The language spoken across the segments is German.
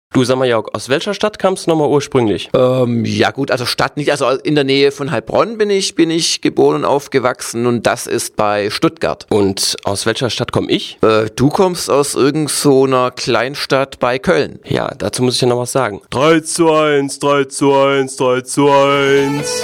Du, sag mal, Jörg, aus welcher Stadt kamst du nochmal ursprünglich? Ja gut, also Stadt nicht, also in der Nähe von Heilbronn bin ich geboren und aufgewachsen und das ist bei Stuttgart. Und aus welcher Stadt komme ich? Du kommst aus irgend so einer Kleinstadt bei Köln. Ja, dazu muss ich ja noch was sagen. 3:1, 3:1, 3:1.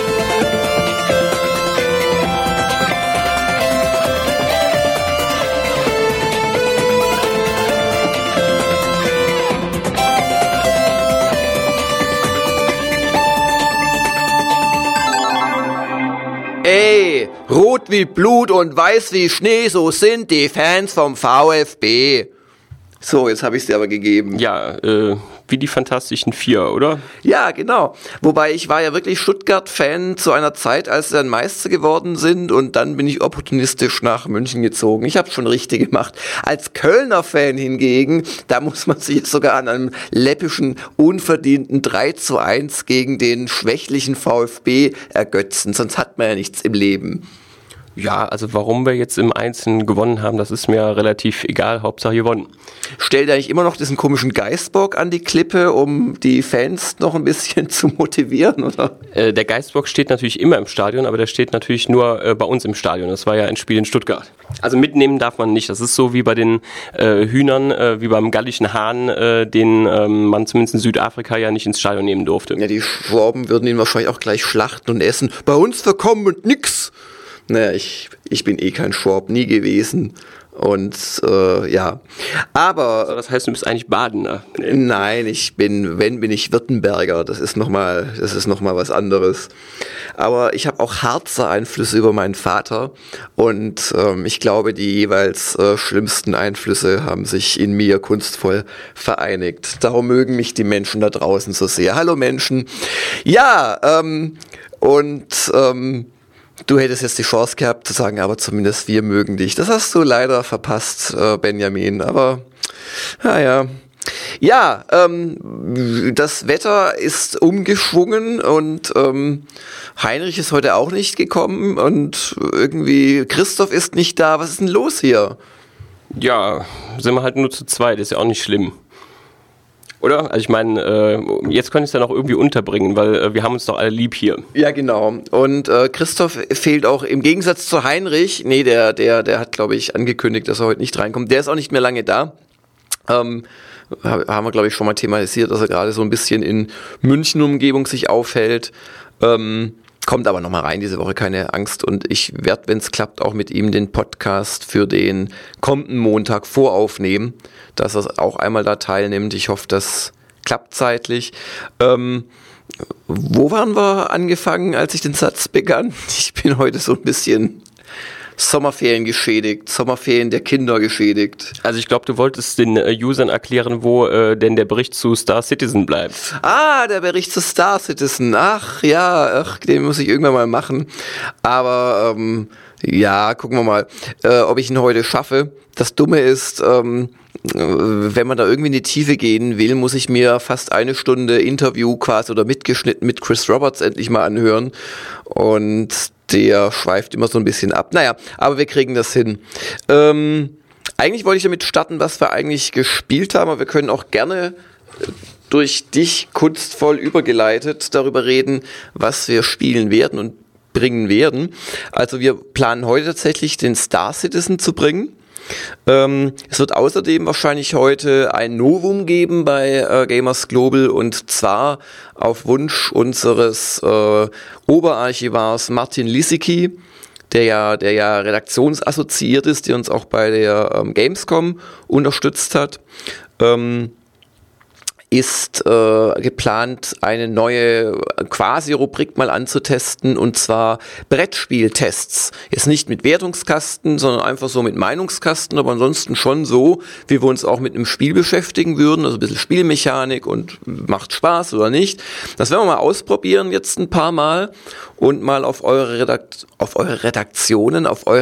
Ey, rot wie Blut und weiß wie Schnee, so sind die Fans vom VfB. So, jetzt habe ich es dir aber gegeben. Ja, wie die Fantastischen Vier, oder? Ja, genau. Wobei ich war ja wirklich Stuttgart-Fan zu einer Zeit, als sie dann Meister geworden sind und dann bin ich opportunistisch nach München gezogen. Ich habe schon richtig gemacht. Als Kölner-Fan hingegen, da muss man sich sogar an einem läppischen, unverdienten 3:1 gegen den schwächlichen VfB ergötzen. Sonst hat man ja nichts im Leben. Ja, also warum wir jetzt im Einzelnen gewonnen haben, das ist mir relativ egal, Hauptsache gewonnen. Stellt eigentlich immer noch diesen komischen Geistbock an die Klippe, um die Fans noch ein bisschen zu motivieren, oder? Der Geistbock steht natürlich immer im Stadion, aber der steht natürlich nur bei uns im Stadion. Das war ja ein Spiel in Stuttgart. Also mitnehmen darf man nicht. Das ist so wie bei den Hühnern, wie beim gallischen Hahn, den man zumindest in Südafrika ja nicht ins Stadion nehmen durfte. Ja, die Schwaben würden ihn wahrscheinlich auch gleich schlachten und essen. Bei uns verkommt nix. Naja, ich bin eh kein Schwab, nie gewesen. Und ja, aber... Also das heißt, du bist eigentlich Badener? Nee. Nein, bin ich Württemberger. Das ist noch mal was anderes. Aber ich habe auch Harzer Einflüsse über meinen Vater. Und ich glaube, die jeweils schlimmsten Einflüsse haben sich in mir kunstvoll vereinigt. Darum mögen mich die Menschen da draußen so sehr. Hallo Menschen. Ja, du hättest jetzt die Chance gehabt zu sagen, aber zumindest wir mögen dich. Das hast du leider verpasst, Benjamin, aber naja. Ja, das Wetter ist umgeschwungen und Heinrich ist heute auch nicht gekommen und irgendwie Christoph ist nicht da. Was ist denn los hier? Ja, sind wir halt nur zu zweit, ist ja auch nicht schlimm. Oder? Also ich meine, jetzt könnte ich es ja noch irgendwie unterbringen, weil wir haben uns doch alle lieb hier. Ja, genau. Und Christoph fehlt auch im Gegensatz zu Heinrich. Nee, der hat, glaube ich, angekündigt, dass er heute nicht reinkommt. Der ist auch nicht mehr lange da. Haben wir, glaube ich, schon mal thematisiert, dass er gerade so ein bisschen in München-Umgebung sich aufhält. Kommt aber nochmal rein diese Woche, keine Angst. Und ich werde, wenn es klappt, auch mit ihm den Podcast für den kommenden Montag voraufnehmen, dass er auch einmal da teilnimmt. Ich hoffe, das klappt zeitlich. Wo waren wir angefangen, als ich den Satz begann? Ich bin heute so ein bisschen Sommerferien geschädigt, Sommerferien der Kinder geschädigt. Also ich glaube, du wolltest den Usern erklären, wo denn der Bericht zu Star Citizen bleibt. Ah, der Bericht zu Star Citizen. Den muss ich irgendwann mal machen. Aber ja, gucken wir mal, ob ich ihn heute schaffe. Das Dumme ist, wenn man da irgendwie in die Tiefe gehen will, muss ich mir fast eine Stunde Interview quasi oder mitgeschnitten mit Chris Roberts endlich mal anhören. Und der schweift immer so ein bisschen ab. Naja, aber wir kriegen das hin. Eigentlich wollte ich damit starten, was wir eigentlich gespielt haben, aber wir können auch gerne durch dich kunstvoll übergeleitet darüber reden, was wir spielen werden und bringen werden. Also wir planen heute tatsächlich den Star Citizen zu bringen. Es wird außerdem wahrscheinlich heute ein Novum geben bei Gamers Global und zwar auf Wunsch unseres Oberarchivars Martin Lisicki, der ja redaktionsassoziiert ist, der uns auch bei der Gamescom unterstützt hat. Ist geplant, eine neue quasi Rubrik mal anzutesten, und zwar Brettspieltests. Jetzt nicht mit Wertungskasten, sondern einfach so mit Meinungskasten, aber ansonsten schon so, wie wir uns auch mit einem Spiel beschäftigen würden, also ein bisschen Spielmechanik und macht Spaß oder nicht. Das werden wir mal ausprobieren jetzt ein paar Mal und mal auf eure Reaktionen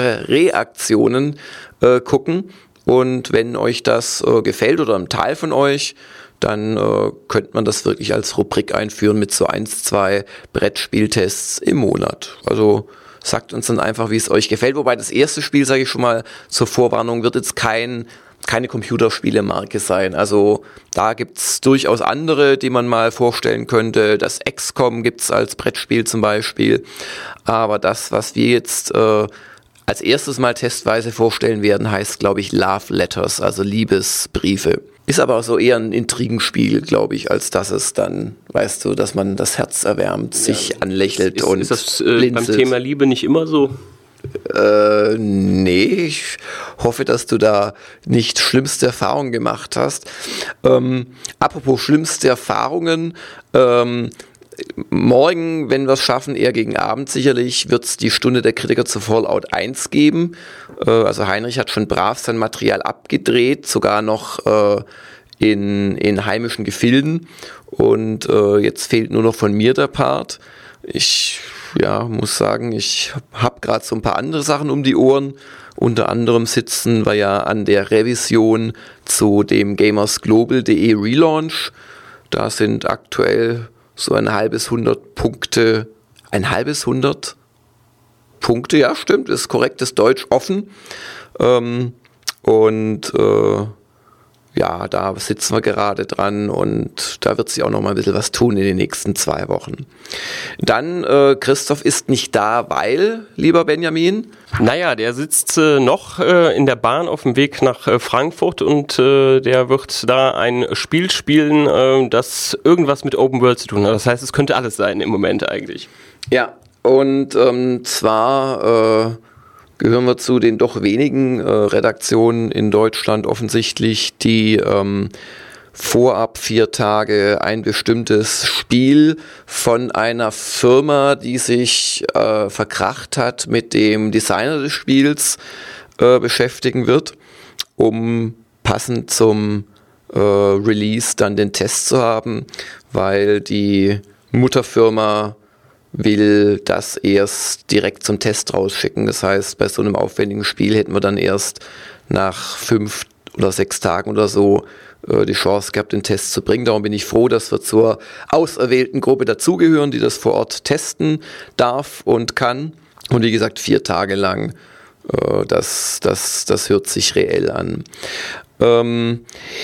gucken. Und wenn euch das gefällt oder ein Teil von euch, dann könnte man das wirklich als Rubrik einführen mit so 1-2 Brettspieltests im Monat. Also sagt uns dann einfach, wie es euch gefällt. Wobei das erste Spiel, sage ich schon mal zur Vorwarnung, wird jetzt kein keine Computerspielemarke sein. Also da gibt's durchaus andere, die man mal vorstellen könnte. Das XCOM gibt's als Brettspiel zum Beispiel. Aber das, was wir jetzt als erstes mal testweise vorstellen werden, heißt, glaube ich, Love Letters, also Liebesbriefe. Ist aber so eher ein Intrigenspiel, glaube ich, als dass es dann, weißt du, dass man das Herz erwärmt, sich anlächelt und ist das beim Thema Liebe nicht immer so? Nee, ich hoffe, dass du da nicht schlimmste Erfahrungen gemacht hast. Apropos schlimmste Erfahrungen, morgen, wenn wir es schaffen, eher gegen Abend sicherlich, wird es die Stunde der Kritiker zu Fallout 1 geben. Also Heinrich hat schon brav sein Material abgedreht, sogar noch in heimischen Gefilden. Und jetzt fehlt nur noch von mir der Part. Ich muss sagen, ich habe gerade so ein paar andere Sachen um die Ohren. Unter anderem sitzen wir ja an der Revision zu dem gamersglobal.de Relaunch. Da sind aktuell so ein halbes 100 Punkte, ja stimmt, ist korrektes Deutsch offen. Da sitzen wir gerade dran und da wird sich auch noch mal ein bisschen was tun in den nächsten 2 Wochen. Dann, Christoph ist nicht da, weil, lieber Benjamin? Naja, der sitzt noch in der Bahn auf dem Weg nach Frankfurt und der wird da ein Spiel spielen, das irgendwas mit Open World zu tun hat. Das heißt, es könnte alles sein im Moment eigentlich. Ja, und zwar gehören wir zu den doch wenigen Redaktionen in Deutschland offensichtlich, die vorab 4 Tage ein bestimmtes Spiel von einer Firma, die sich verkracht hat mit dem Designer des Spiels, beschäftigen wird, um passend zum Release dann den Test zu haben, weil die Mutterfirma will das erst direkt zum Test rausschicken. Das heißt, bei so einem aufwendigen Spiel hätten wir dann erst nach 5 oder 6 Tagen oder so die Chance gehabt, den Test zu bringen. Darum bin ich froh, dass wir zur auserwählten Gruppe dazugehören, die das vor Ort testen darf und kann. Und wie gesagt, 4 Tage lang. Das hört sich reell an. Dann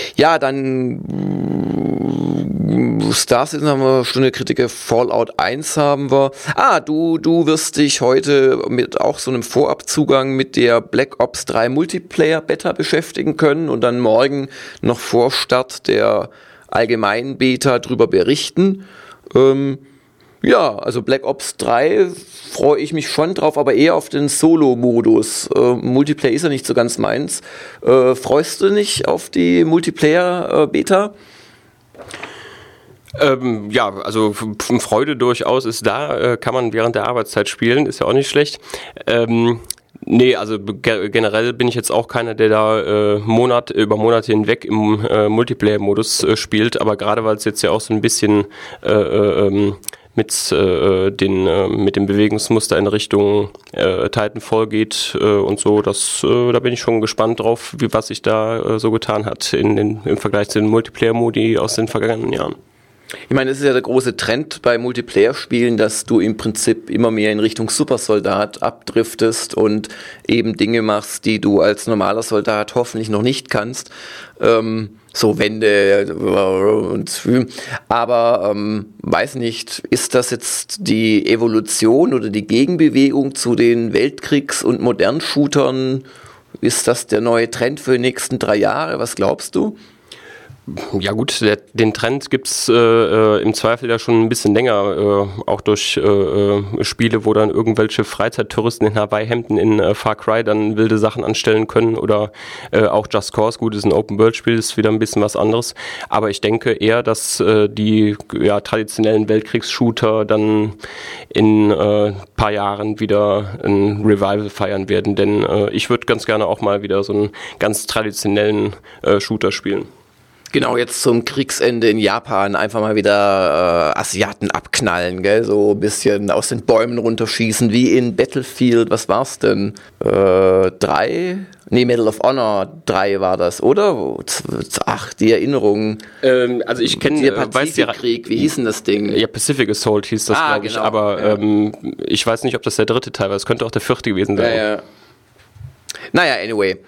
Star Citizen haben wir, Stunde Kritiker, Fallout 1 haben wir. Du wirst dich heute mit auch so einem Vorabzugang mit der Black Ops 3 Multiplayer Beta beschäftigen können und dann morgen noch vor Start der allgemeinen Beta drüber berichten. Also Black Ops 3 freue ich mich schon drauf, aber eher auf den Solo-Modus. Multiplayer ist ja nicht so ganz meins. Freust du dich auf die Multiplayer-Beta? Also Freude durchaus ist da. Kann man während der Arbeitszeit spielen, ist ja auch nicht schlecht. Generell bin ich jetzt auch keiner, der da über Monate hinweg im Multiplayer-Modus spielt, aber gerade weil es jetzt ja auch so ein bisschen mit dem Bewegungsmuster in Richtung Titanfall geht und so, da bin ich schon gespannt drauf, was sich da so getan hat im Vergleich zu den Multiplayer-Modi aus den vergangenen Jahren. Ich meine, es ist ja der große Trend bei Multiplayer-Spielen, dass du im Prinzip immer mehr in Richtung Supersoldat abdriftest und eben Dinge machst, die du als normaler Soldat hoffentlich noch nicht kannst. So Wände aber weiß nicht, ist das jetzt die Evolution oder die Gegenbewegung zu den Weltkriegs- und Modern-Shootern? Ist das der neue Trend für die nächsten 3 Jahre? Was glaubst du? Ja gut, den Trend gibt's im Zweifel ja schon ein bisschen länger, auch durch Spiele, wo dann irgendwelche Freizeittouristen in Hawaii-Hemden in Far Cry dann wilde Sachen anstellen können oder auch Just Cause, gut, ist ein Open-World-Spiel, ist wieder ein bisschen was anderes, aber ich denke eher, dass die traditionellen Weltkriegs-Shooter dann in paar Jahren wieder ein Revival feiern werden, denn ich würde ganz gerne auch mal wieder so einen ganz traditionellen Shooter spielen. Genau, jetzt zum Kriegsende in Japan einfach mal wieder Asiaten abknallen, gell? So ein bisschen aus den Bäumen runterschießen, wie in Battlefield, was war's denn? 3? Nee, Medal of Honor 3 war das, oder? Ach, die Erinnerung. Also ich kenne der Pazifikkrieg, wie hieß denn das Ding? Ja, Pacific Assault hieß das, glaube ich, aber ich weiß nicht, ob das der 3. Teil war, es könnte auch der 4. gewesen sein. Naja, anyway.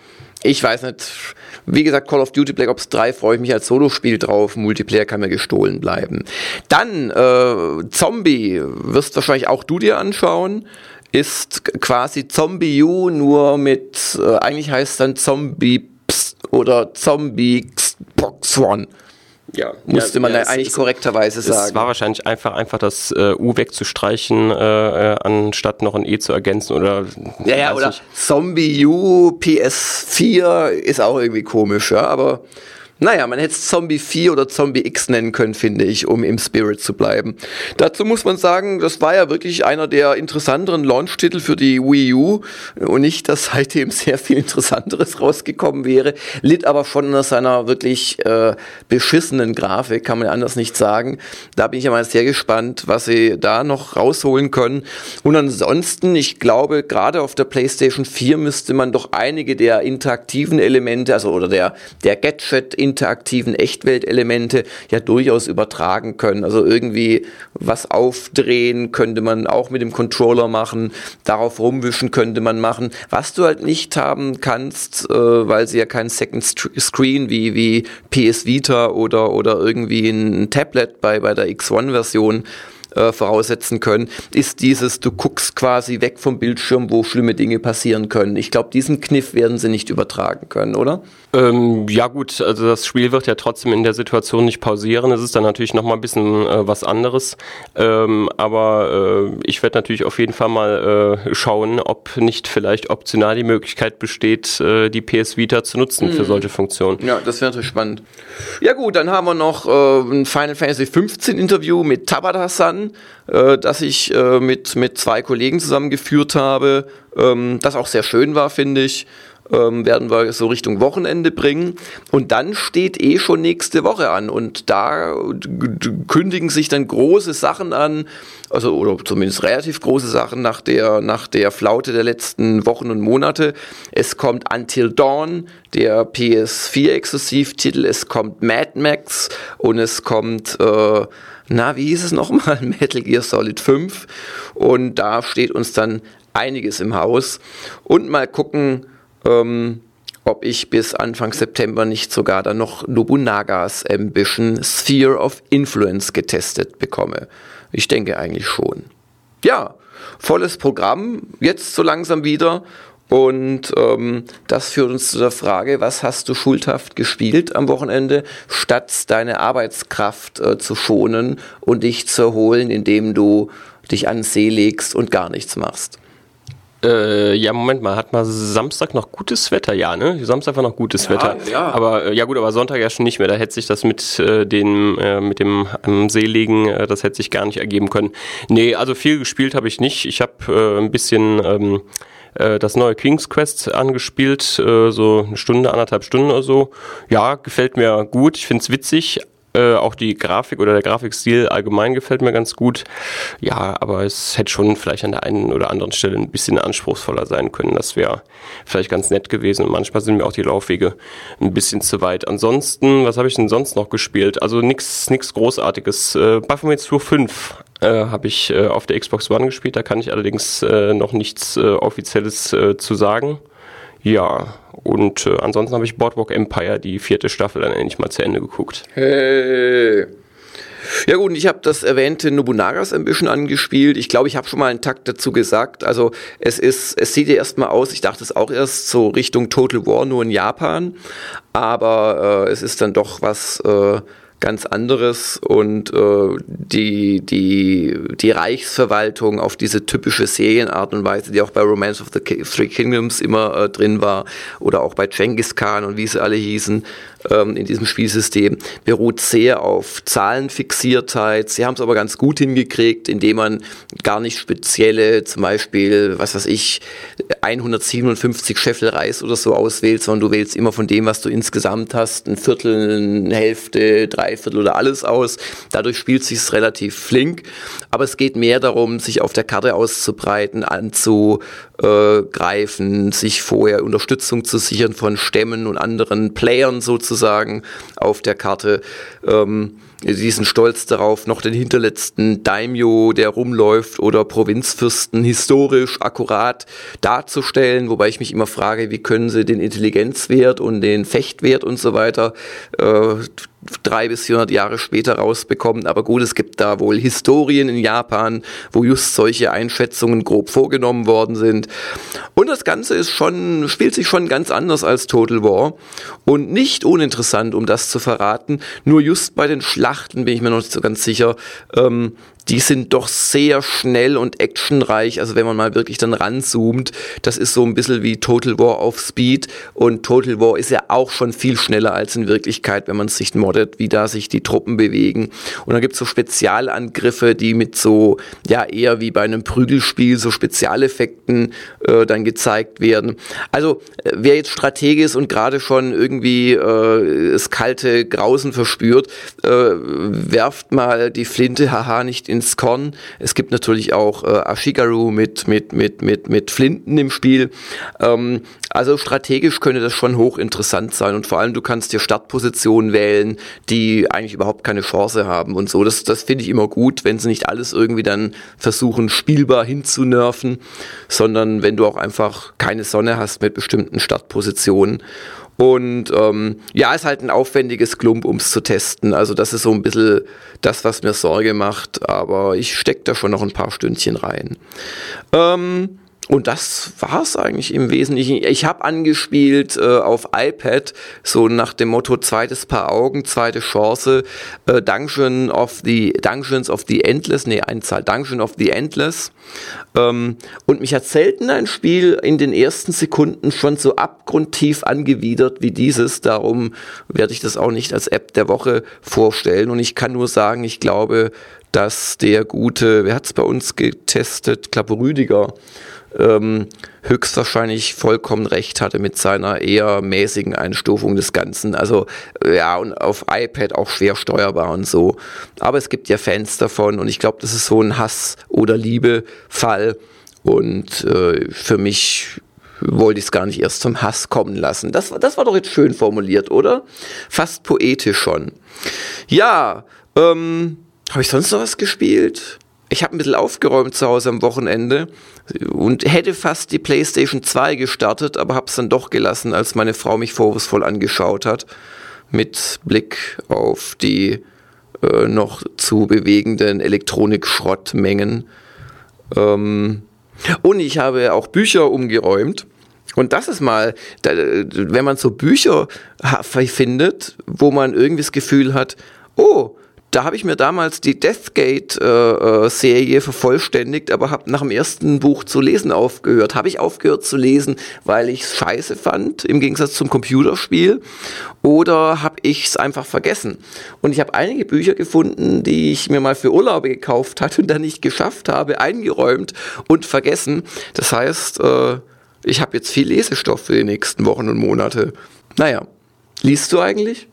Ich weiß nicht. Wie gesagt, Call of Duty Black Ops 3 freue ich mich als Solospiel drauf. Multiplayer kann mir gestohlen bleiben. Dann Zombie, wirst wahrscheinlich auch du dir anschauen. Ist quasi Zombie U, nur mit, eigentlich heißt es dann Zombie oder Zombie Box One. Ja, musste man eigentlich korrekterweise sagen. Es war wahrscheinlich einfach das U wegzustreichen, anstatt noch ein E zu ergänzen oder. Ja, oder Zombie U PS4 ist auch irgendwie komisch, ja, aber naja, man hätte es Zombie 4 oder Zombie X nennen können, finde ich, um im Spirit zu bleiben. Dazu muss man sagen, das war ja wirklich einer der interessanteren Launch-Titel für die Wii U und nicht, dass seitdem sehr viel Interessanteres rausgekommen wäre, litt aber schon unter seiner wirklich beschissenen Grafik, kann man anders nicht sagen. Da bin ich ja mal sehr gespannt, was sie da noch rausholen können. Und ansonsten, ich glaube, gerade auf der PlayStation 4 müsste man doch einige der interaktiven Elemente, also oder der Gadget interaktiven Echtweltelemente ja durchaus übertragen können. Also irgendwie was aufdrehen könnte man auch mit dem Controller machen, darauf rumwischen könnte man machen. Was du halt nicht haben kannst, weil sie ja keinen Second Screen wie PS Vita oder irgendwie ein Tablet bei der X1-Version voraussetzen können, ist dieses, du guckst quasi weg vom Bildschirm, wo schlimme Dinge passieren können. Ich glaube, diesen Kniff werden sie nicht übertragen können, oder? Ja gut, also das Spiel wird ja trotzdem in der Situation nicht pausieren. Es ist dann natürlich nochmal ein bisschen was anderes. Aber ich werde natürlich auf jeden Fall mal schauen, ob nicht vielleicht optional die Möglichkeit besteht, die PS Vita zu nutzen für solche Funktionen. Ja, das wäre natürlich spannend. Ja gut, dann haben wir noch ein Final Fantasy 15 Interview mit Tabata-san, das ich mit 2 Kollegen zusammen geführt habe, das auch sehr schön war, finde ich. Werden wir so Richtung Wochenende bringen und dann steht schon nächste Woche an und da kündigen sich dann große Sachen an, also oder zumindest relativ große Sachen nach der Flaute der letzten Wochen und Monate. Es kommt Until Dawn, der PS4-Exklusivtitel, es kommt Mad Max und es kommt wie hieß es nochmal? Metal Gear Solid 5 und da steht uns dann einiges im Haus und mal gucken, ob ich bis Anfang September nicht sogar dann noch Nobunagas Ambition Sphere of Influence getestet bekomme. Ich denke eigentlich schon. Ja, volles Programm, jetzt so langsam wieder. Und das führt uns zu der Frage, was hast du schuldhaft gespielt am Wochenende, statt deine Arbeitskraft zu schonen und dich zu erholen, indem du dich an den See legst und gar nichts machst? Ja, Moment mal, hat mal Samstag noch gutes Wetter? Ja, ne? Samstag war noch gutes Wetter. Ja. Aber ja gut, aber Sonntag ja schon nicht mehr. Da hätte sich das mit dem am See liegen, das hätte sich gar nicht ergeben können. Nee, also viel gespielt habe ich nicht. Ich habe ein bisschen das neue King's Quest angespielt, so eine Stunde, 1,5 Stunden oder so. Ja, gefällt mir gut. Ich find's witzig. Auch die Grafik oder der Grafikstil allgemein gefällt mir ganz gut. Ja, aber es hätte schon vielleicht an der einen oder anderen Stelle ein bisschen anspruchsvoller sein können. Das wäre vielleicht ganz nett gewesen. Und manchmal sind mir auch die Laufwege ein bisschen zu weit. Ansonsten, was habe ich denn sonst noch gespielt? Also nichts Großartiges. Baphomet 5 habe ich auf der Xbox One gespielt. Da kann ich allerdings noch nichts Offizielles zu sagen. Ja, und ansonsten habe ich Boardwalk Empire, die 4. Staffel, dann endlich mal zu Ende geguckt. Hey. Ja gut, ich habe das erwähnte Nobunagas Ambition angespielt. Ich glaube, ich habe schon mal einen Takt dazu gesagt. Also es sieht ja erstmal aus, ich dachte es auch erst so Richtung Total War, nur in Japan. Aber es ist dann doch was ganz anderes und die Reichsverwaltung auf diese typische Serienart und Weise, die auch bei Romance of the Three Kingdoms immer drin war oder auch bei Genghis Khan und wie sie alle hießen in diesem Spielsystem, beruht sehr auf Zahlenfixiertheit. Sie haben es aber ganz gut hingekriegt, indem man gar nicht spezielle, zum Beispiel, 157 Scheffel Reis oder so auswählt, sondern du wählst immer von dem, was du insgesamt hast, ein Viertel, eine Hälfte, 3/4 oder alles aus. Dadurch spielt sich's relativ flink, aber es geht mehr darum, sich auf der Karte auszubreiten, anzugreifen, sich vorher Unterstützung zu sichern von Stämmen und anderen Playern sozusagen, sozusagen auf der Karte. Sie sind stolz darauf, noch den hinterletzten Daimyo, der rumläuft, oder Provinzfürsten historisch akkurat darzustellen, wobei ich mich immer frage, wie können sie den Intelligenzwert und den Fechtwert und so weiter 300 bis 400 Jahre später rausbekommen. Aber gut, es gibt da wohl Historien in Japan, wo just solche Einschätzungen grob vorgenommen worden sind. Und das Ganze spielt sich schon ganz anders als Total War und nicht uninteressant, um das zu verraten. Nur just bei den Schlachten bin ich mir noch nicht so ganz sicher. Die sind doch sehr schnell und actionreich, also wenn man mal wirklich dann ranzoomt, das ist so ein bisschen wie Total War auf Speed, und Total War ist ja auch schon viel schneller als in Wirklichkeit, wenn man es sich moddet, wie da sich die Truppen bewegen. Und dann gibt's so Spezialangriffe, die mit so, ja, eher wie bei einem Prügelspiel, so Spezialeffekten dann gezeigt werden. Also wer jetzt Stratege ist und gerade schon irgendwie das kalte Grausen verspürt, werft mal die Flinte, haha, nicht ins Korn. Es gibt natürlich auch Ashigaru mit Flinten im Spiel. Also strategisch könnte das schon hochinteressant sein, und vor allem du kannst dir Startpositionen wählen, die eigentlich überhaupt keine Chance haben und so. Das finde ich immer gut, wenn sie nicht alles irgendwie dann versuchen spielbar hinzunerven, sondern wenn du auch einfach keine Sonne hast mit bestimmten Startpositionen. Und ist halt ein aufwendiges Klump, ums zu testen. Also das ist so ein bisschen das, was mir Sorge macht, aber ich stecke da schon noch ein paar Stündchen rein. Und das war's eigentlich im Wesentlichen. Ich habe angespielt auf iPad, so nach dem Motto zweites Paar Augen, zweite Chance, Dungeons of the Endless. Und mich hat selten ein Spiel in den ersten Sekunden schon so abgrundtief angewidert wie dieses. Darum werde ich das auch nicht als App der Woche vorstellen. Und ich kann nur sagen, ich glaube, dass der gute, wer hat's bei uns getestet? Ich glaube Rüdiger, höchstwahrscheinlich vollkommen recht hatte mit seiner eher mäßigen Einstufung des Ganzen. Also ja, und auf iPad auch schwer steuerbar und so. Aber es gibt ja Fans davon, und ich glaube, das ist so ein Hass- oder Liebe-Fall. Und für mich wollte ich es gar nicht erst zum Hass kommen lassen. Das war doch jetzt schön formuliert, oder? Fast poetisch schon. Ja, habe ich sonst noch was gespielt? Ich habe ein bisschen aufgeräumt zu Hause am Wochenende und hätte fast die PlayStation 2 gestartet, aber habe es dann doch gelassen, als meine Frau mich vorwurfsvoll angeschaut hat, mit Blick auf die noch zu bewegenden Elektronikschrottmengen. Und ich habe auch Bücher umgeräumt. Und das ist mal, wenn man so Bücher findet, wo man irgendwie das Gefühl hat, oh, da habe ich mir damals die Deathgate-Serie vervollständigt, aber habe nach dem ersten Buch zu lesen aufgehört. Habe ich aufgehört zu lesen, weil ich es scheiße fand, im Gegensatz zum Computerspiel, oder habe ich es einfach vergessen? Und ich habe einige Bücher gefunden, die ich mir mal für Urlaube gekauft hatte und dann nicht geschafft habe, eingeräumt und vergessen. Das heißt, ich habe jetzt viel Lesestoff für die nächsten Wochen und Monate. Naja, liest du eigentlich?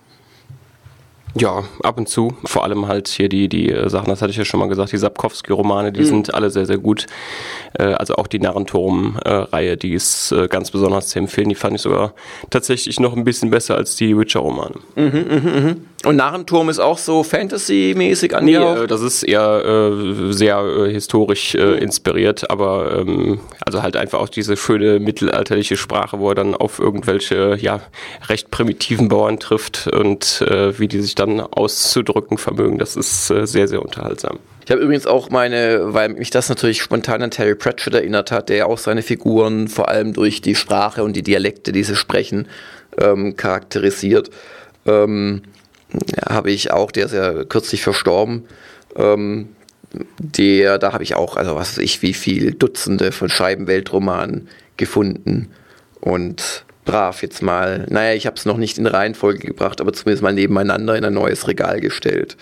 Ja, ab und zu. Vor allem halt hier die Sachen, das hatte ich ja schon mal gesagt, die Sapkowski-Romane, die sind alle sehr, sehr gut. Also auch die Narrenturm-Reihe, die ist ganz besonders zu empfehlen. Die fand ich sogar tatsächlich noch ein bisschen besser als die Witcher-Romane. Und Narrenturm ist auch so Fantasy-mäßig angehaucht? Nee, das ist eher sehr historisch inspiriert, aber also halt einfach auch diese schöne mittelalterliche Sprache, wo er dann auf irgendwelche recht primitiven Bauern trifft und wie die sich dann auszudrücken vermögen. Das ist sehr, sehr unterhaltsam. Ich habe übrigens auch weil mich das natürlich spontan an Terry Pratchett erinnert hat, der ja auch seine Figuren vor allem durch die Sprache und die Dialekte, die sie sprechen, charakterisiert. Habe ich auch, der ist ja kürzlich verstorben, da habe ich auch, also was weiß ich, wie viel Dutzende von Scheibenweltromanen gefunden und brav jetzt mal, ich habe es noch nicht in Reihenfolge gebracht, aber zumindest mal nebeneinander in ein neues Regal gestellt.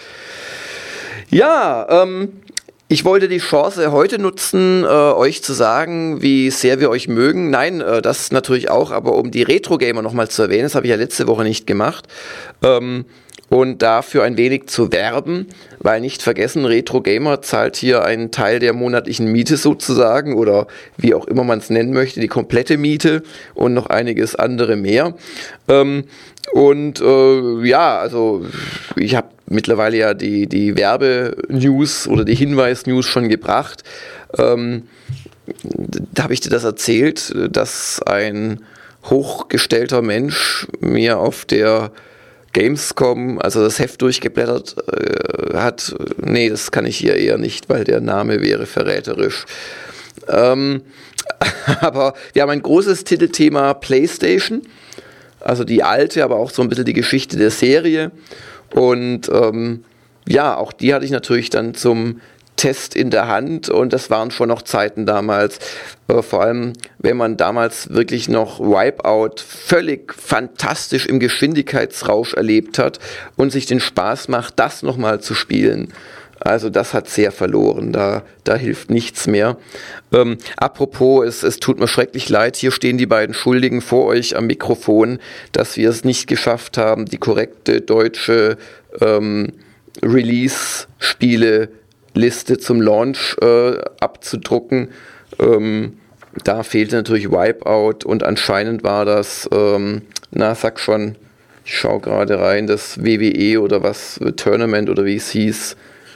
Ja, ich wollte die Chance heute nutzen, euch zu sagen, wie sehr wir euch mögen. Nein, das natürlich auch, aber um die Retro-Gamer nochmal zu erwähnen, das habe ich ja letzte Woche nicht gemacht. und dafür ein wenig zu werben, weil nicht vergessen, Retro Gamer zahlt hier einen Teil der monatlichen Miete sozusagen oder wie auch immer man es nennen möchte, die komplette Miete und noch einiges andere mehr. Also ich habe mittlerweile ja die Werbe-News oder die Hinweis-News schon gebracht. Da habe ich dir das erzählt, dass ein hochgestellter Mensch mir auf der Gamescom, also das Heft durchgeblättert hat. Nee, das kann ich hier eher nicht, weil der Name wäre verräterisch. Aber wir haben ein großes Titelthema PlayStation, also die alte, aber auch so ein bisschen die Geschichte der Serie. Und auch die hatte ich natürlich dann zum Test in der Hand und das waren schon noch Zeiten damals, vor allem wenn man damals wirklich noch Wipeout völlig fantastisch im Geschwindigkeitsrausch erlebt hat und sich den Spaß macht, das nochmal zu spielen. Also das hat sehr verloren, da hilft nichts mehr. Apropos, es tut mir schrecklich leid, hier stehen die beiden Schuldigen vor euch am Mikrofon, dass wir es nicht geschafft haben, die korrekte deutsche Release-Spiele-Liste zum Launch abzudrucken. Da fehlte natürlich Wipeout und anscheinend war das, sag schon, ich schaue gerade rein, das WWE oder was, Tournament oder wie es hieß,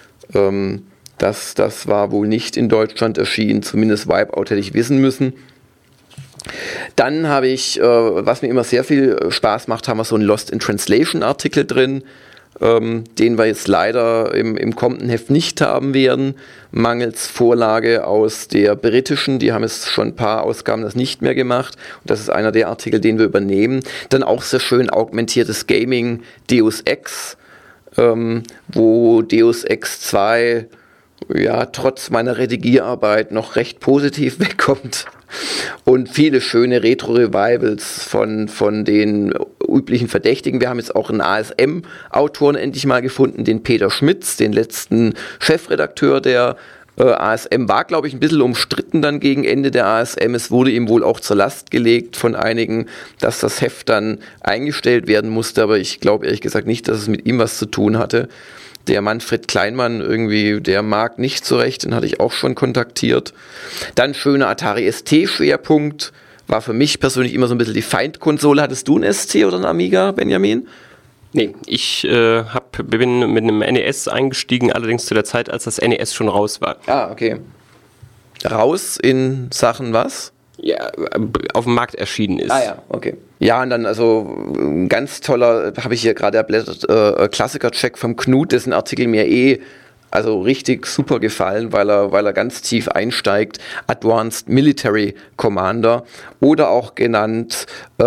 das war wohl nicht in Deutschland erschienen, zumindest Wipeout hätte ich wissen müssen. Dann habe ich, was mir immer sehr viel Spaß macht, haben wir so einen Lost in Translation Artikel drin, den wir jetzt leider im kommenden Heft nicht haben werden, mangels Vorlage aus der britischen, die haben jetzt schon ein paar Ausgaben das nicht mehr gemacht und das ist einer der Artikel, den wir übernehmen. Dann auch sehr schön augmentiertes Gaming, Deus Ex, wo Deus Ex 2 trotz meiner Redigierarbeit noch recht positiv wegkommt und viele schöne Retro-Revivals von den üblichen Verdächtigen. Wir haben jetzt auch einen ASM-Autoren endlich mal gefunden, den Peter Schmitz, den letzten Chefredakteur der ASM, war, glaube ich, ein bisschen umstritten dann gegen Ende der ASM. Es wurde ihm wohl auch zur Last gelegt von einigen, dass das Heft dann eingestellt werden musste, aber ich glaube ehrlich gesagt nicht, dass es mit ihm was zu tun hatte. Der Manfred Kleinmann irgendwie, der mag nicht so recht, den hatte ich auch schon kontaktiert. Dann schöner Atari ST-Schwerpunkt, war für mich persönlich immer so ein bisschen die Feindkonsole. Hattest du einen ST oder einen Amiga, Benjamin? Nee, ich bin mit einem NES eingestiegen, allerdings zu der Zeit, als das NES schon raus war. Ah, okay. Raus in Sachen was? Ja, auf dem Markt erschienen ist. Ah ja, okay. Ja, und dann also ein ganz toller, habe ich hier gerade erblättert, Klassiker-Check vom Knut, dessen Artikel mir also richtig super gefallen, weil er ganz tief einsteigt. Advanced Military Commander oder auch genannt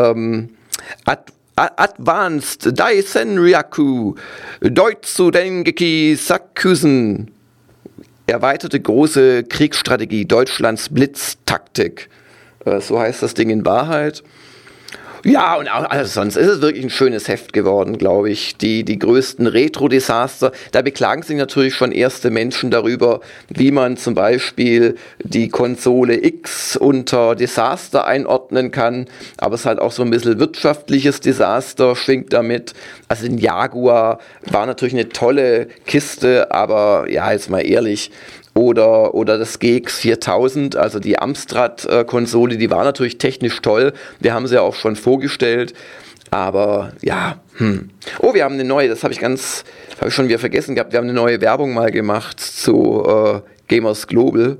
Advanced Daisenryaku Doitsu Dengeki Sakusen. Erweiterte große Kriegsstrategie Deutschlands Blitztaktik. So heißt das Ding in Wahrheit. Ja, und auch also sonst ist es wirklich ein schönes Heft geworden, glaube ich. Die größten Retro-Desaster, da beklagen sich natürlich schon erste Menschen darüber, wie man zum Beispiel die Konsole X unter Desaster einordnen kann. Aber es ist halt auch so ein bisschen wirtschaftliches Desaster, schwingt damit. Also den Jaguar war natürlich eine tolle Kiste, aber ja, jetzt mal ehrlich, oder das GX 4000, also die Amstrad-Konsole, die war natürlich technisch toll. Wir haben sie ja auch schon vorgestellt, aber ja. Oh, wir haben eine neue, das habe ich schon wieder vergessen gehabt, wir haben eine neue Werbung mal gemacht zu Gamers Global,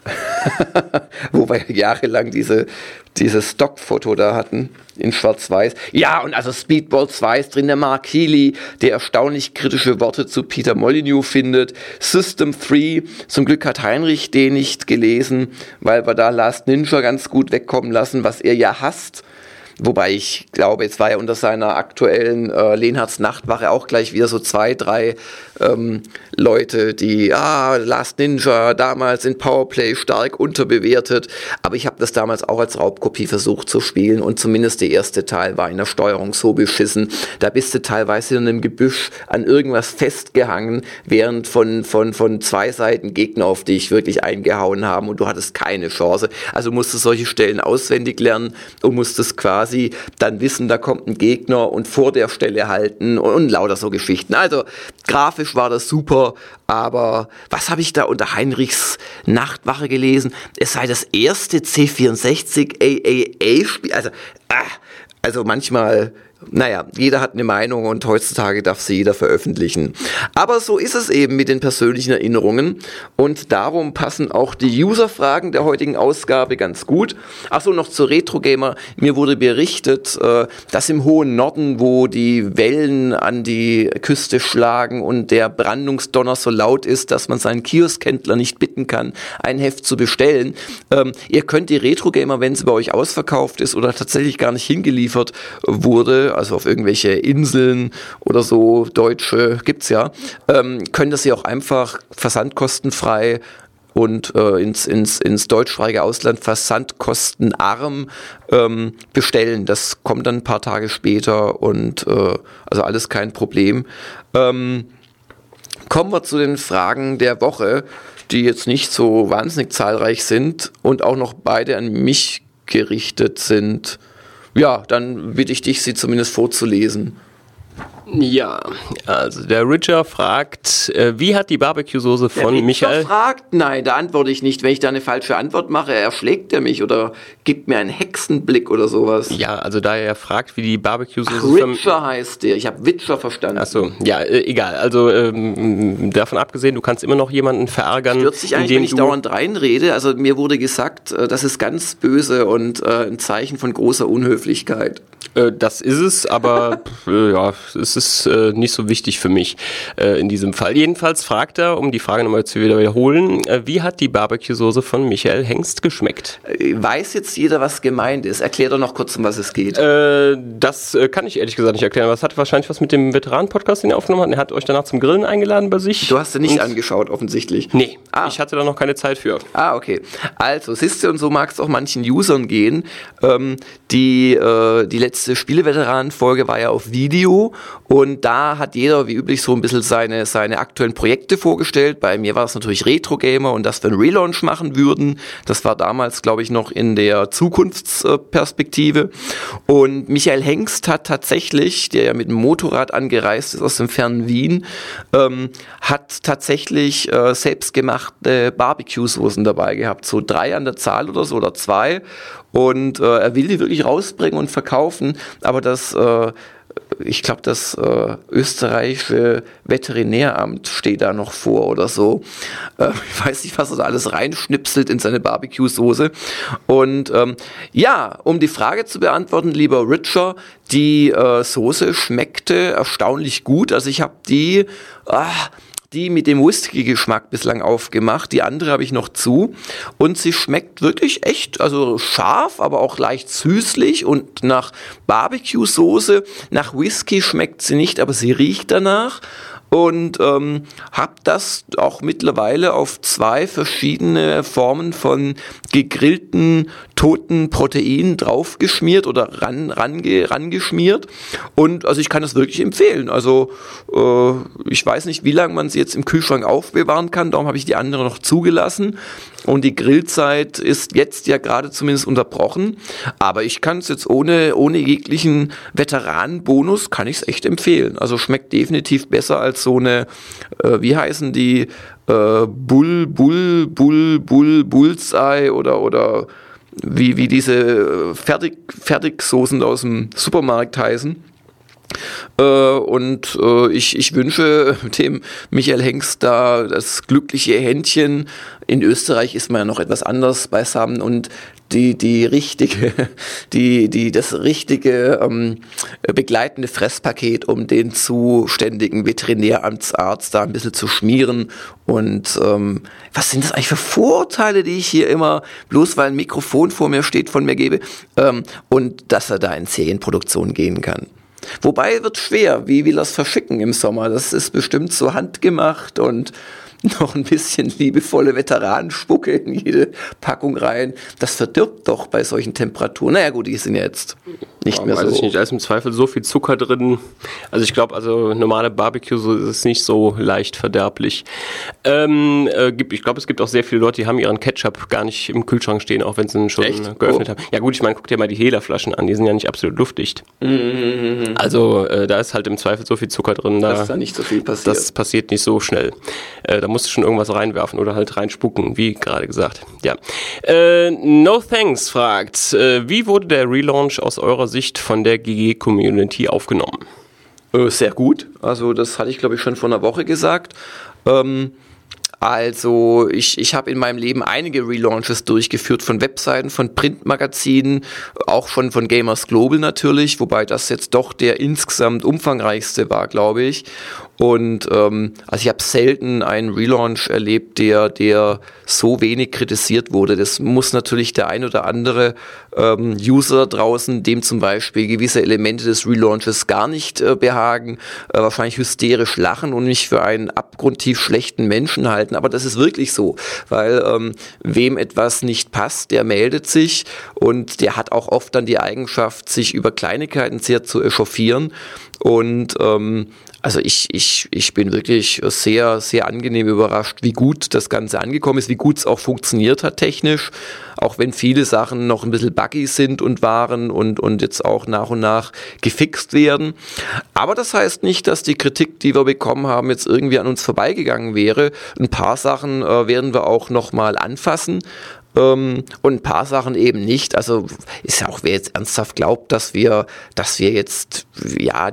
wo wir jahrelang dieses Stockfoto da hatten, in Schwarz-Weiß. Ja, und also Speedball 2 ist drin, der Mark Healy, der erstaunlich kritische Worte zu Peter Molyneux findet. System 3, zum Glück hat Heinrich den nicht gelesen, weil wir da Last Ninja ganz gut wegkommen lassen, was er ja hasst. Wobei ich glaube, jetzt war er unter seiner aktuellen Lenharts Nachtwache auch gleich wieder so 2, 3 Leute, die, Last Ninja, damals in Powerplay stark unterbewertet. Aber ich habe das damals auch als Raubkopie versucht zu spielen und zumindest der erste Teil war in der Steuerung so beschissen. Da bist du teilweise in einem Gebüsch an irgendwas festgehangen, während von 2 Seiten Gegner auf dich wirklich eingehauen haben und du hattest keine Chance. Also musstest solche Stellen auswendig lernen und musstest quasi quasi dann wissen, da kommt ein Gegner und vor der Stelle halten und lauter so Geschichten. Also grafisch war das super, aber was habe ich da unter Heinrichs Nachtwache gelesen? Es sei das erste C64 AAA-Spiel. Also manchmal, naja, jeder hat eine Meinung und heutzutage darf sie jeder veröffentlichen. Aber so ist es eben mit den persönlichen Erinnerungen und darum passen auch die User-Fragen der heutigen Ausgabe ganz gut. Achso, noch zur Retro-Gamer. Mir wurde berichtet, dass im hohen Norden, wo die Wellen an die Küste schlagen und der Brandungsdonner so laut ist, dass man seinen Kioskhändler nicht bitten kann, ein Heft zu bestellen. Ihr könnt die Retro-Gamer, wenn sie bei euch ausverkauft ist oder tatsächlich gar nicht hingeliefert wurde, also auf irgendwelche Inseln oder so, deutsche gibt's ja, können das sie auch einfach versandkostenfrei und ins deutschsprachige Ausland versandkostenarm bestellen. Das kommt dann ein paar Tage später und also alles kein Problem. Kommen wir zu den Fragen der Woche, die jetzt nicht so wahnsinnig zahlreich sind und auch noch beide an mich gerichtet sind. Ja, dann bitte ich dich, sie zumindest vorzulesen. Ja, also der Richard fragt, wie hat die Barbecue-Soße von Michael... fragt? Nein, da antworte ich nicht. Wenn ich da eine falsche Antwort mache, erschlägt er mich oder gibt mir einen Hexenblick oder sowas. Ja, also da er fragt, wie die Barbecue-Soße von... Witcher heißt der. Ich habe Witcher verstanden. Achso, ja, egal. Also davon abgesehen, du kannst immer noch jemanden verärgern. Stört sich eigentlich, wenn ich dauernd reinrede? Also mir wurde gesagt, das ist ganz böse und ein Zeichen von großer Unhöflichkeit. Das ist es, aber ja, es ist nicht so wichtig für mich in diesem Fall. Jedenfalls fragt er, um die Frage nochmal zu wiederholen, wie hat die Barbecue-Soße von Michael Hengst geschmeckt? Weiß jetzt jeder, was gemeint ist? Erklär doch noch kurz, um was es geht. Das kann ich ehrlich gesagt nicht erklären, aber es hat wahrscheinlich was mit dem Veteranen-Podcast, den er aufgenommen hat. Er hat euch danach zum Grillen eingeladen bei sich. Du hast ihn nicht angeschaut, offensichtlich. Nee, ich hatte da noch keine Zeit für. Okay. Also, siehst du, und so mag es auch manchen Usern gehen. Die letzte Spieleveteranen-Folge war ja auf Video und da hat jeder wie üblich so ein bisschen seine aktuellen Projekte vorgestellt. Bei mir war es natürlich Retro-Gamer und dass wir einen Relaunch machen würden. Das war damals, glaube ich, noch in der Zukunftsperspektive. Und Michael Hengst hat tatsächlich, der ja mit dem Motorrad angereist ist aus dem fernen Wien, hat tatsächlich selbstgemachte Barbecue-Soßen dabei gehabt. So 3 an der Zahl oder so oder 2. Und er will die wirklich rausbringen und verkaufen, aber ich glaube, das österreichische Veterinäramt steht da noch vor oder so. Ich weiß nicht, was er da alles reinschnipselt in seine Barbecue-Soße. Und um die Frage zu beantworten, lieber Richard, die Soße schmeckte erstaunlich gut. Also ich habe die mit dem Whisky-Geschmack bislang aufgemacht, die andere habe ich noch zu und sie schmeckt wirklich echt, also scharf, aber auch leicht süßlich und nach Barbecue-Soße, nach Whisky schmeckt sie nicht, aber sie riecht danach. Und habe das auch mittlerweile auf 2 verschiedene Formen von gegrillten toten Proteinen draufgeschmiert oder rangeschmiert. Und also ich kann das wirklich empfehlen. Also ich weiß nicht, wie lange man sie jetzt im Kühlschrank aufbewahren kann. Darum habe ich die andere noch zugelassen. Und die Grillzeit ist jetzt ja gerade zumindest unterbrochen. Aber ich kann es jetzt ohne jeglichen Veteranenbonus, kann ich es echt empfehlen. Also schmeckt definitiv besser als so eine, wie heißen die, Bullseye oder wie diese Fertigsoßen aus dem Supermarkt heißen. Und ich wünsche dem Michael Hengst da das glückliche Händchen. In Österreich ist man ja noch etwas anders beisammen und das richtige begleitende Fresspaket, um den zuständigen Veterinäramtsarzt da ein bisschen zu schmieren. Und was sind das eigentlich für Vorurteile, die ich hier immer, bloß weil ein Mikrofon vor mir steht, von mir gebe, und dass er da in Serienproduktion gehen kann. Wobei wird schwer, wie will er es verschicken im Sommer? Das ist bestimmt so handgemacht und noch ein bisschen liebevolle Veteranenspucke in jede Packung rein. Das verdirbt doch bei solchen Temperaturen. Naja gut, die sind ja jetzt nicht mehr so. Weiß ich nicht, da ist im Zweifel so viel Zucker drin. Also ich glaube, normale Barbecue ist nicht so leicht verderblich. Ich glaube, es gibt auch sehr viele Leute, die haben ihren Ketchup gar nicht im Kühlschrank stehen, auch wenn sie ihn schon geöffnet haben. Ja gut, ich meine, guck dir mal die Hela-Flaschen an, die sind ja nicht absolut luftdicht. Also da ist halt im Zweifel so viel Zucker drin, dass da nicht so viel passiert. Das passiert nicht so schnell. Da musst du schon irgendwas reinwerfen oder halt reinspucken, wie gerade gesagt. Ja. No Thanks fragt, wie wurde der Relaunch aus eurer Sicht von der GG-Community aufgenommen? Sehr gut. Also das hatte ich, glaube ich, schon vor einer Woche gesagt. Also ich habe in meinem Leben einige Relaunches durchgeführt von Webseiten, von Printmagazinen, auch schon von Gamers Global natürlich, wobei das jetzt doch der insgesamt umfangreichste war, glaube ich. Und also ich habe selten einen Relaunch erlebt, der so wenig kritisiert wurde. Das muss natürlich der ein oder andere User draußen, dem zum Beispiel gewisse Elemente des Relaunches gar nicht behagen, wahrscheinlich hysterisch lachen und mich für einen abgrundtief schlechten Menschen halten. Aber das ist wirklich so, weil wem etwas nicht passt, der meldet sich und der hat auch oft dann die Eigenschaft, sich über Kleinigkeiten sehr zu echauffieren. Und also ich bin wirklich sehr, sehr angenehm überrascht, wie gut das Ganze angekommen ist, wie gut es auch funktioniert hat technisch, auch wenn viele Sachen noch ein bisschen buggy sind und waren und jetzt auch nach und nach gefixt werden. Aber das heißt nicht, dass die Kritik, die wir bekommen haben, jetzt irgendwie an uns vorbeigegangen wäre. Ein paar Sachen werden wir auch nochmal anfassen. Und ein paar Sachen eben nicht. Also ist ja auch, wer jetzt ernsthaft glaubt, dass wir jetzt ja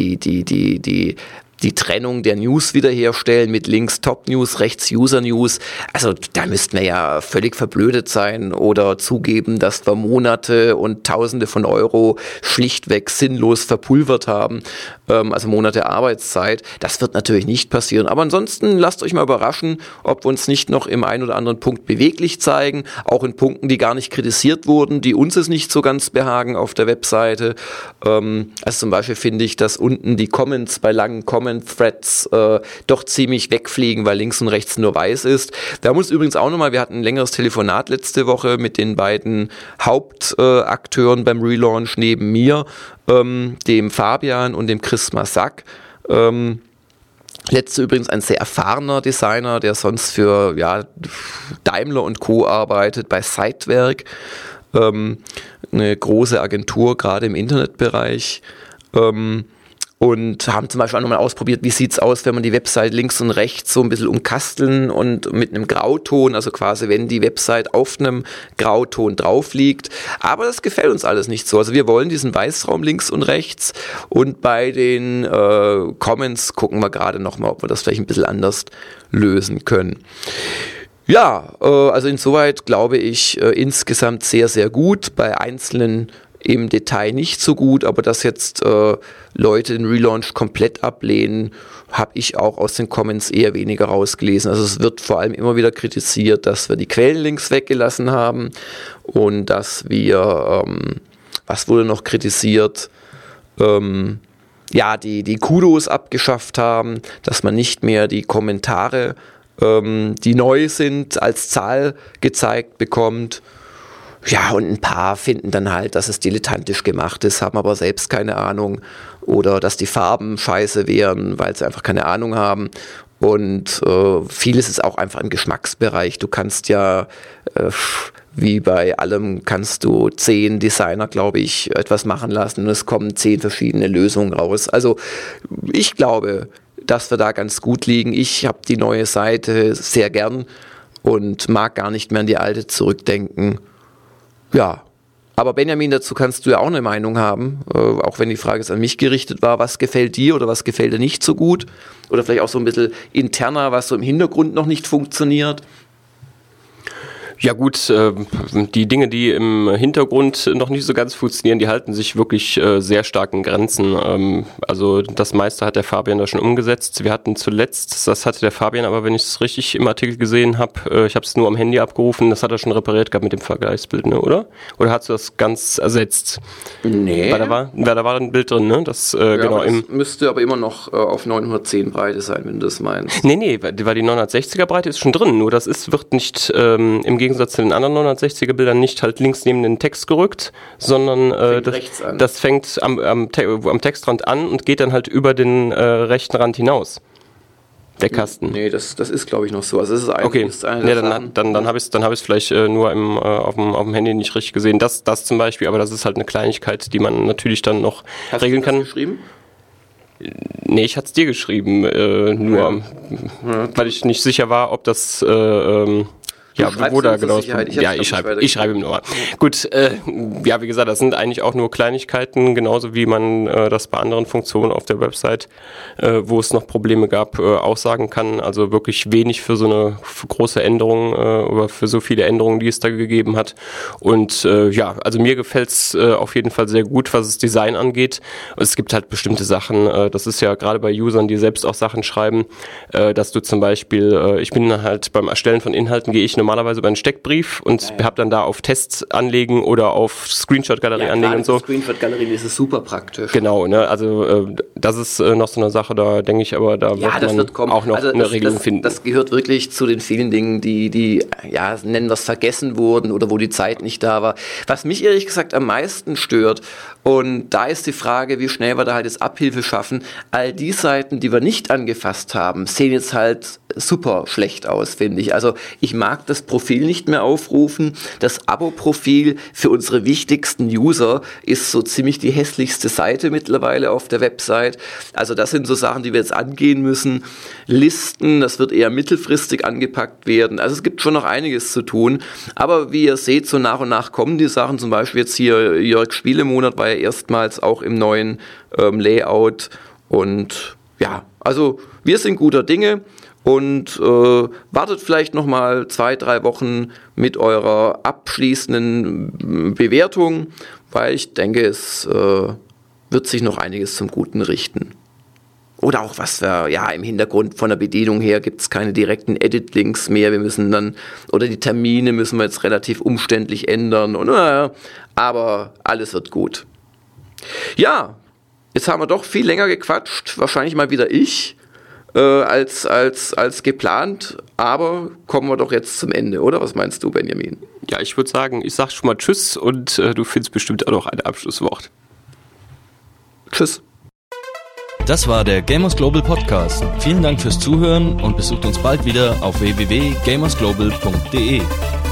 die Trennung der News wiederherstellen mit links Top News, rechts User News. Also da müssten wir ja völlig verblödet sein oder zugeben, dass wir Monate und Tausende von Euro schlichtweg sinnlos verpulvert haben. Also Monate Arbeitszeit. Das wird natürlich nicht passieren. Aber ansonsten lasst euch mal überraschen, ob wir uns nicht noch im einen oder anderen Punkt beweglich zeigen. Auch in Punkten, die gar nicht kritisiert wurden, die uns es nicht so ganz behagen auf der Webseite. Also zum Beispiel finde ich, dass unten die Comments bei langen Comment-Threads doch ziemlich wegfliegen, weil links und rechts nur weiß ist. Wir haben uns übrigens auch nochmal, wir hatten ein längeres Telefonat letzte Woche mit den beiden Hauptakteuren beim Relaunch neben mir, dem Fabian und dem Chris Massack. Letzte übrigens ein sehr erfahrener Designer, der sonst für Daimler und Co. arbeitet, bei Sitewerk, eine große Agentur, gerade im Internetbereich. Und haben zum Beispiel auch nochmal ausprobiert, wie sieht's aus, wenn man die Website links und rechts so ein bisschen umkasteln und mit einem Grauton, also quasi wenn die Website auf einem Grauton drauf liegt. Aber das gefällt uns alles nicht so. Also wir wollen diesen Weißraum links und rechts und bei den Comments gucken wir gerade nochmal, ob wir das vielleicht ein bisschen anders lösen können. Ja, also insoweit glaube ich insgesamt sehr, sehr gut. Bei einzelnen im Detail nicht so gut, aber dass jetzt Leute den Relaunch komplett ablehnen, habe ich auch aus den Comments eher weniger rausgelesen. Also es wird vor allem immer wieder kritisiert, dass wir die Quellenlinks weggelassen haben und dass wir, was wurde noch kritisiert, die Kudos abgeschafft haben, dass man nicht mehr die Kommentare, die neu sind, als Zahl gezeigt bekommt. Ja, und ein paar finden dann halt, dass es dilettantisch gemacht ist, haben aber selbst keine Ahnung. Oder dass die Farben scheiße wären, weil sie einfach keine Ahnung haben. Und vieles ist auch einfach im Geschmacksbereich. Du kannst ja, wie bei allem, kannst du 10 Designer, glaube ich, etwas machen lassen und es kommen 10 verschiedene Lösungen raus. Also ich glaube, dass wir da ganz gut liegen. Ich habe die neue Seite sehr gern und mag gar nicht mehr an die alte zurückdenken. Ja, aber Benjamin, dazu kannst du ja auch eine Meinung haben, auch wenn die Frage jetzt an mich gerichtet war, was gefällt dir oder was gefällt dir nicht so gut? Oder vielleicht auch so ein bisschen interner, was so im Hintergrund noch nicht funktioniert? Ja gut, die Dinge, die im Hintergrund noch nicht so ganz funktionieren, die halten sich wirklich sehr stark in Grenzen. Also das meiste hat der Fabian da schon umgesetzt. Wir hatten zuletzt, das hatte der Fabian, aber wenn ich es richtig im Artikel gesehen habe, ich habe es nur am Handy abgerufen, das hat er schon repariert gehabt mit dem Vergleichsbild, ne, oder? Oder hast du das ganz ersetzt? Nee. Da war ein Bild drin, ne? Das, genau, das müsste aber immer noch auf 910 Breite sein, wenn du das meinst. Nee, weil die 960er Breite ist schon drin, nur das wird nicht im Gegensatz zu den anderen 960er Bildern nicht halt links neben den Text gerückt, sondern das fängt am Textrand an und geht dann halt über den rechten Rand hinaus. Der Kasten. Nee, das ist, glaube ich, noch so. Also das ist eigentlich okay. ist eine der Sachen. Dann habe ich es vielleicht nur auf dem Handy nicht richtig gesehen. Das zum Beispiel, aber das ist halt eine Kleinigkeit, die man natürlich dann noch regeln kann. Hast du das geschrieben? Nee, ich hatte es dir geschrieben, weil ich nicht sicher war, ob das wo da genau. Ich schreibe ihm nochmal. Gut, wie gesagt, das sind eigentlich auch nur Kleinigkeiten, genauso wie man das bei anderen Funktionen auf der Website, wo es noch Probleme gab, auch sagen kann. Also wirklich wenig für so eine große Änderung oder für so viele Änderungen, die es da gegeben hat. Und also mir gefällt's auf jeden Fall sehr gut, was das Design angeht. Es gibt halt bestimmte Sachen, das ist ja gerade bei Usern, die selbst auch Sachen schreiben, dass du zum Beispiel, ich bin halt beim Erstellen von Inhalten, gehe ich normalerweise über einen Steckbrief und habe dann da auf Tests anlegen oder auf Screenshot-Galerie anlegen und so. Screenshot-Galerie ist es super praktisch. Genau, ne? Also das ist noch so eine Sache, da denke ich aber, da wird man auch noch eine Regelung finden. Das gehört wirklich zu den vielen Dingen, die nennen wir es, vergessen wurden oder wo die Zeit nicht da war. Was mich ehrlich gesagt am meisten stört, und da ist die Frage, wie schnell wir da halt jetzt Abhilfe schaffen, all die Seiten, die wir nicht angefasst haben, sehen jetzt halt super schlecht aus, finde ich. Also ich mag das Profil nicht mehr aufrufen. Das Abo-Profil für unsere wichtigsten User ist so ziemlich die hässlichste Seite mittlerweile auf der Website. Also das sind so Sachen, die wir jetzt angehen müssen. Listen, das wird eher mittelfristig angepackt werden. Also es gibt schon noch einiges zu tun. Aber wie ihr seht, so nach und nach kommen die Sachen. Zum Beispiel jetzt hier Jörg Spielemonat war ja erstmals auch im neuen Layout. Und ja, also wir sind guter Dinge. Und wartet vielleicht nochmal 2-3 Wochen mit eurer abschließenden Bewertung, weil ich denke, es wird sich noch einiges zum Guten richten. Oder auch was wir, im Hintergrund von der Bedienung her gibt es keine direkten Edit-Links mehr. Wir müssen dann, oder die Termine müssen wir jetzt relativ umständlich ändern. Und, aber alles wird gut. Ja, jetzt haben wir doch viel länger gequatscht. Wahrscheinlich mal wieder ich. Als geplant, aber kommen wir doch jetzt zum Ende, oder? Was meinst du, Benjamin? Ja, ich würde sagen, ich sag schon mal Tschüss und du findest bestimmt auch noch ein Abschlusswort. Tschüss. Das war der Gamers Global Podcast. Vielen Dank fürs Zuhören und besucht uns bald wieder auf www.gamersglobal.de.